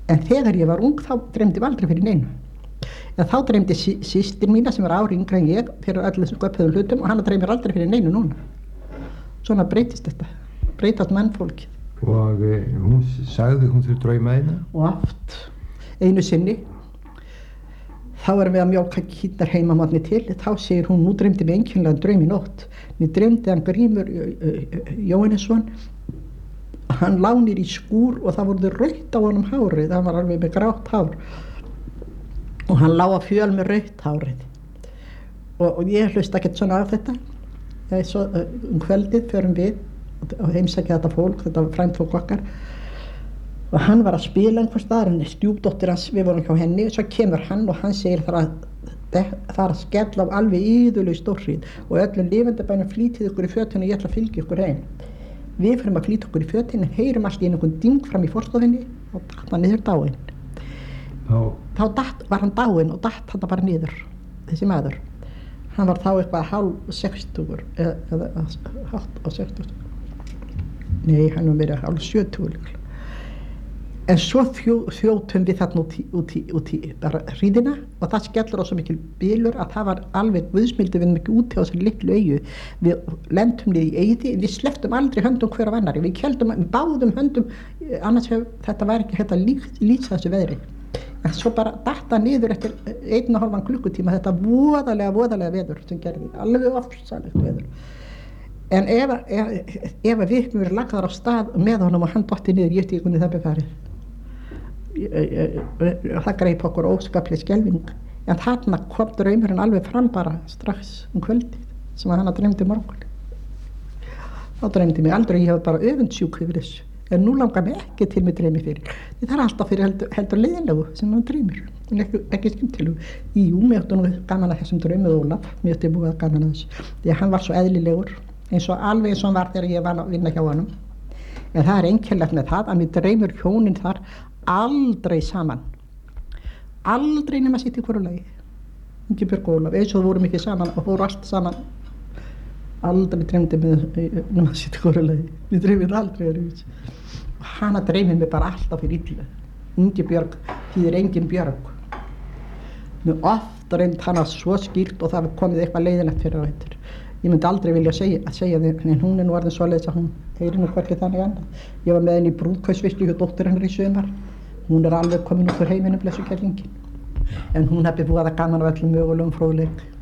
En þegar ég var ung þá dreymdi ég aldrei fyrir neinu. En þá dreymdi systir mína sem var ári yngri en ég fyrir öllum þessum göppuðum hlutum og hana dreymir aldrei fyrir neinu núna. Svona breytist þetta, breytast mannfólkið. Og hún sagði hún þurfi drauma eina? Og oft, einu sinni, þá erum við að mjólka kýrnar heima morgni til, þá segir hún, nú dreymdi mig einkennilegan draum í nótt. Mér dreymdi hann Grímur Jóhannesson, hann lá niður í skúr og það voru rautt á honum hárið, það var alveg með grátt hár. Og hann lá á fjöl með rautt hárið. Og ég hlusta ekkert svona á þetta. Svo, kvöldið förum við og heimsækja þetta fólk, þetta frændfólk okkar. Og hann var að spila einhvers staðar, en stjúpdóttir hans, við vorum hjá henni, svo kemur hann og hann segir það að skella á alveg íðuleg stórhríð og öllum lifandabænum flýtið ykkur í fötinu og ég ætla að fylgja ykkur heim. Við fyrir að flýta okkur í fötinu, heyrum allt í einhvern ding fram í forstofinni og datt hann niður dáinn. Þá var hann dáinn og datt hann bara niður, þessi maður. Hann var þá eitthvað hálf 60 eða hátt á 60. Nei, hann var verið hálf 70 líklega. En svo þjótum við þarna út í bara hríðina og það skellur á svo mikil bylur að það var alveg guðsmildi við erum ekki úti á þessari litlu eyju. Við lentum niður í eyði, við slepptum aldrei höndum hver af annarri. Við báðum höndum, annars þetta var ekki hægt að lýsa þessu veðri. En svo bara datta niður eftir 1,5 klukkutíma þetta voðalega veður sem gerði, alveg ofsalegt veður. En ef við hefum verið lagðar á stað með honum og hann dotti niður, ég veit ekki hvernig það befarið. Það greip okkur óskaplega skelfing. En þarna kom draumurinn alveg fram bara strax kvöldið sem hann dreymdi morgun. Þá dreymdi mig aldrei, ég hef bara öfundsjúk yfir þessu. En nú langar mig ekki til mig dreymi fyrir. Það er alltaf fyrir heldur leiðinlegu sem hann dreymir. En ekki skemmtilegu. Jú, mér átti nú gaman að þessum draumið Ólaf. Mér átti búið gaman að þessu. Því að hann var svo eðlilegur. Alveg eins og hann var þegar ég var að vinna hjá honum. En það er einkennilegt með það að mér dreymur hjónin þar aldrei saman. Aldrei nema sitt í hvoru lagi. Ingibjörg og Ólaf, eins og vorum ekki saman og fóru allt saman. Aldrei dreymdi mig nema sitt í hvoru lagi. Mér dreymir aldrei öðruvísi. Hana dreymir mig bara alltaf fyrir illa. Ingibjörg þýðir engin björg. Mér oft dreymt hana svo skýrt og það komið eitthvað leiðilegt fyrir á þetta. Ég myndi aldrei vilja segja þér, en hún er nú orðin svoleiðis að hún heyrir nú hvernig þannig annað. Ég var með henni í brúðkaupsveislu hjá dóttur hennar í sumar. Hún er alveg komin út úr heiminum, blessuð kerlingin. En hún hefði búið að gaman af öllum mögulegum fróðleik.